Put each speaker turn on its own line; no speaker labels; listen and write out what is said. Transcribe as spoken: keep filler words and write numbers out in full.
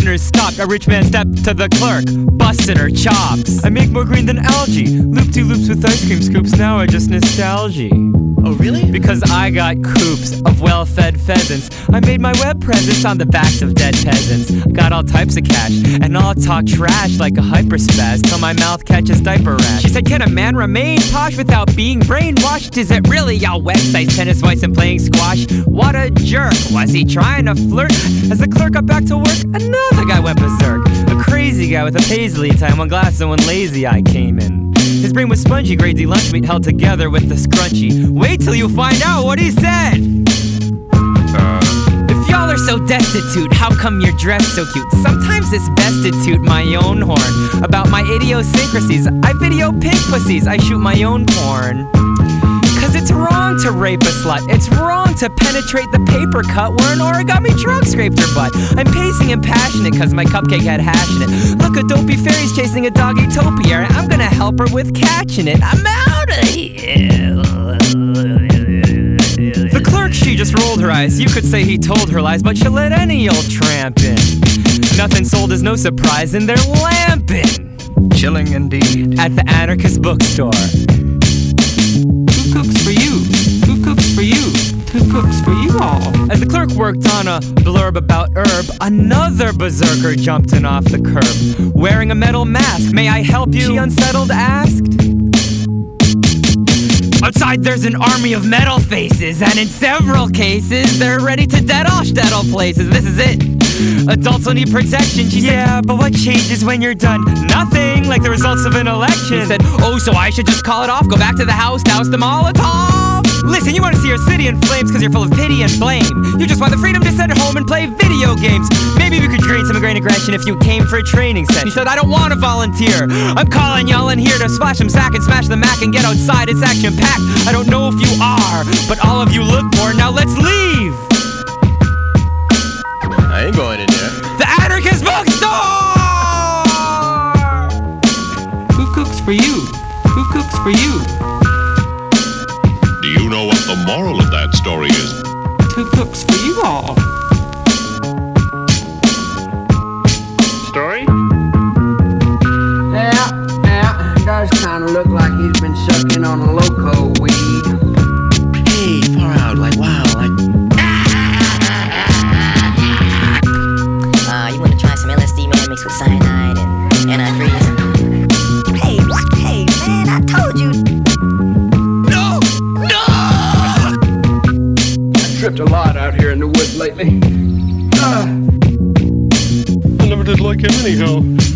listeners stopped. A rich man stepped to the clerk, busted her chops. I make more green than algae, loop two loops with ice cream scoops. Now I just nostalgia.
Oh, really?
Because I got coops of well-fed pheasants. I made my web presence on the backs of dead peasants. Got all types of cash, and I'll talk trash like a hyperspaz till my mouth catches diaper rash. She said, can a man remain posh without being brainwashed? Is it really y'all websites, tennis voice and playing squash? What a jerk, was he trying to flirt? As the clerk got back to work, another guy went berserk. A crazy guy with a paisley tie, one glass and one lazy eye came in. His brain was spongy, grade D lunch meat held together with the scrunchie. Wait till you find out what he said! Uh. If y'all are so destitute, how come you're dressed so cute? Sometimes it's best to toot my own horn about my idiosyncrasies. I video pig pussies, I shoot my own porn. Cause it's wrong to rape a slut. It's wrong to penetrate the paper cut where an origami truck scraped her butt. I'm pacing and passionate cause my cupcake had hash in it. Look, a dopey fairy's chasing a doggy topiary. I'm gonna help her with catching it. I'm out of here. The clerk, she just rolled her eyes. You could say he told her lies, but she'll let any old tramp in. Nothing sold is no surprise, and they're lamping.
Chilling indeed.
At the anarchist bookstore.
Who cooks for you? Who cooks for you? Who cooks for you all?
As the clerk worked on a blurb about herb, another berserker jumped in off the curb, wearing a metal mask. May I help you? She unsettled asked. Outside there's an army of metal faces, and in several cases they're ready to dead all shtetl places. This is it. Adults will need protection. She said, yeah, but what changes when you're done? Nothing, like the results of an election. He said, oh, so I should just call it off, go back to the house, douse the Molotov. Listen, you want to see your city in flames because you're full of pity and blame. You just want the freedom to sit at home and play video games. Maybe we could create some grain aggression if you came for a training set. He said, I don't want to volunteer. I'm calling y'all in here to splash some sack and smash the Mac and get outside. It's action packed. I don't know if you are, but all of you look poor. Now let's leave.
I ain't going in there.
The anarchist bookstore!
Who cooks for you? Who cooks for you?
Do you know what the moral of that story is?
Who cooks for you all?
Story?
Yeah, yeah, it does kind of look like he's been sucking on a loco weed.
Hey, far out, like wow, like.
Uh, you wanna try some L S D, man, mixed with cyanide and antifreeze? Hey, hey, man, I told you.
No! No!
I tripped a lot out here in the woods lately. Uh.
I never did like him anyhow.